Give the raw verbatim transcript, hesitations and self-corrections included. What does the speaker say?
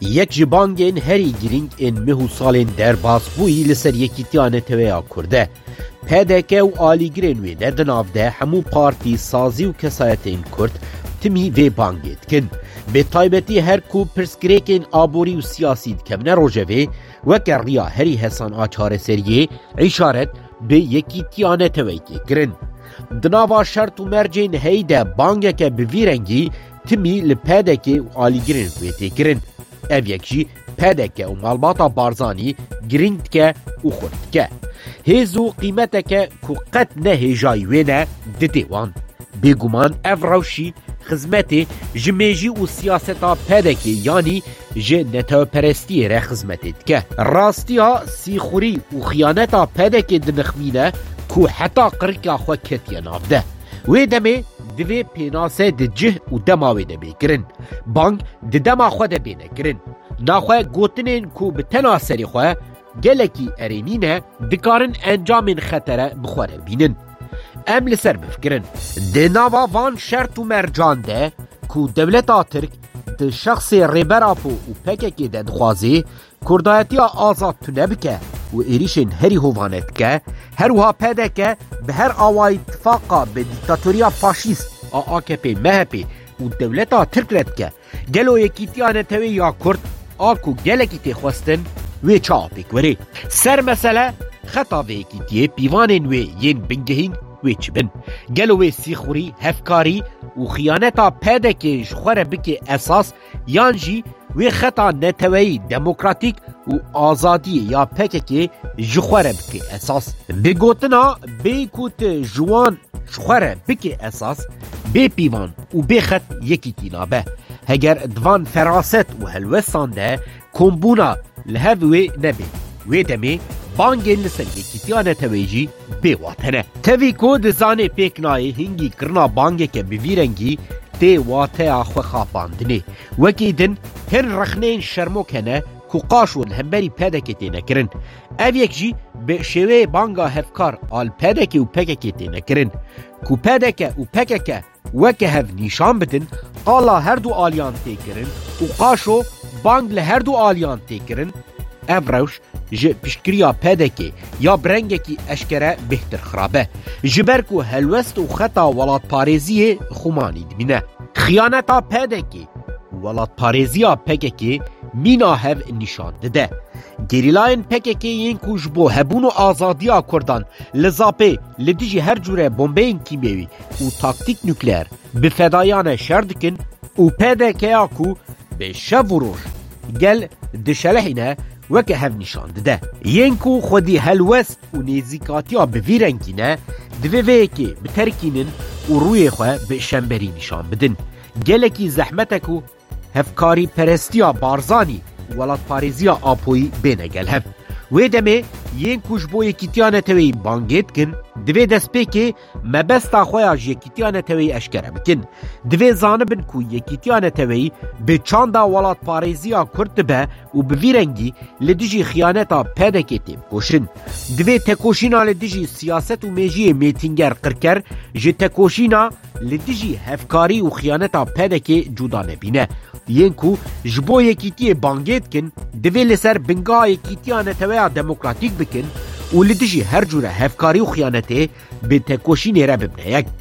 یک جبانگین هری گرینگ این مهو سالین در باسبوی لسر یکیتیان تویا کرده. پدکه و آلیگرین وی ندناف ده همو پارتی سازی و کسایت این کرد تمی وی بانگید کن. به طایبتی هر کو پرسکریکین آبوری و سیاسی دکمنه روژوه وکر ریا هری حسان آچار سریه اشارت به یکیتیان تویا کرن. دناوا شرط و مرجین هیده بانگه که بویرنگی تمی لپدکه و آلیگرین ویتی کرن. او یکجی پدکه و مالباتا بارزانی گرینگ که و خورد که هیزو قیمته که که قد نه هیجای وینه ددیوان بگومان او روشی خدمت جمیجی و سیاستا پدکه یعنی جه نتو پرستی ره خدمتید که راستی ها سیخوری و خیانتا پدکه دنخمینه که حتی قرقا خو کتیه نافده وی دمه دوی پیناسه ده جه و دماوی ده بگرن بانگ ده دما خو ده بینه گرن ناخواه گوتنین که به تناسری خواه گلکی ارینینه دکارن انجام خطره بخوره بینن ام لسر بفکرن ده ناوا وان شرط و مرجان ده که دولتا ترک ده شخص ریبراپو و پککی ده دخوازی کردایتی آزاد تونه بکه و ایریشن هری هوانت که هر وها پیده که به هر آوای اتفاقا به دیکتاتوریا فاشیست آکپی مهپی و دولتا ترک رد که گلو یکیتیان توی یا کرد آکو گلکی تی خواستن وی چاپیک وری سر مسئله خطا وی یکیتیه پیوانین وی ین بنگهین وی چبن گلو وی سیخوری هفکاری و خیانتا پیده که جخوره بکی اساس یانجی وی خطا نتوی دموکراتیک و آزادی یا پکه که جخوره بکی اساس بگوتنا بی کوت جوان جخوره بکی اساس بی پیوان و بی خط یکی تینابه هگر دوان فراست و هلوستان ده کمبونا لهوی نبی وی دمی بانگین لسر یکیتیان تویجی بی واتنه توی که دزانه پیکنای هنگی کرنا بانگه که بویرنگی تی واته آخو خاپاندنه وکی دن هر رخنین شرمو کنه که قاشون همبری پدکتی نکرن او یک جی به شوه بانگا هفکار آل پدکی و پککی نکرن که پدک و پکک وکه هف نیشان بدن قالا هر دو آلیان تیکرن و قاشو بانگ له هر دو آلیان تیکرن او روش جه پشکریا پدکی یا برنگکی اشکره بهتر خرابه جبرکو هلوست و خطا ولاد پارێزیه خومانی دمینه خیانتا پدکی ولاد پارێزیا پککی مینا هف نشان دده گریلاین پککی این کوش بو هبون و آزادیا کردان لزاپه لدیجی هر جوره بمبین کیمیوی و تاکتیک نوکلیر به فدایان شردکن و پدکی آکو به شب و روش گل دشلحینه وکه هف نشان دده ینکو خودی هلوست و نیزیکاتی ها بویرنگینه دوی ویکی بترکینن و روی خواه به شنبری نشان بدن گلکی زحمتکو هفکاری پرستیا بارزانی ولاد پارێزیا آپوی بینه گل هف وی دمه ین کوش بو یکیتیان توی بانگید کن دوی دست پیکی مبستا خویاج یکیتیان توی اشکره بکن دوی زانبن کو یکیتیان توی به چاندا ولاد پارێزیا کرد به و بویرنگی لدیجی خیانتا پدکی تیم کوشن دوی تکوشینا لدیجی سیاست و میجی میتینگر قرکر جی تکوشینا لدیجی هفکاری و خیانتا پدکی جودا نبینه ینکو جبو یکیتی بانگید کن دوی لسر بنگاه یکیتیان توی دموکراتیک بکن و لدیجی هر جوره هفکاری و خیانته به تکوشی نیره ببنه یک